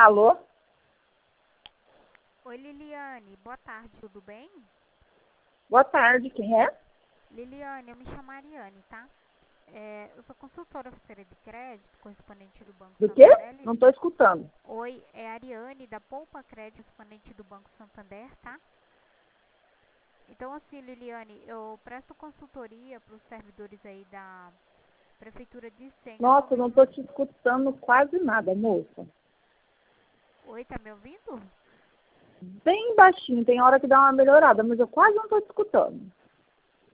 Alô? Oi, Liliane. Boa tarde, tudo bem? Boa tarde, quem é? Liliane, eu me chamo Ariane, tá? Eu sou consultora oficial de crédito, correspondente do Banco Do quê? Santander. Não estou escutando. Oi, é a Ariane da Poupa Crédito, correspondente do Banco Santander, tá? Então, assim, Liliane, eu presto consultoria para os servidores aí da Prefeitura de Senha Nossa, sobre... não estou te escutando quase nada, moça. Oi, tá me ouvindo? Bem baixinho, tem hora que dá uma melhorada, mas eu quase não estou te escutando.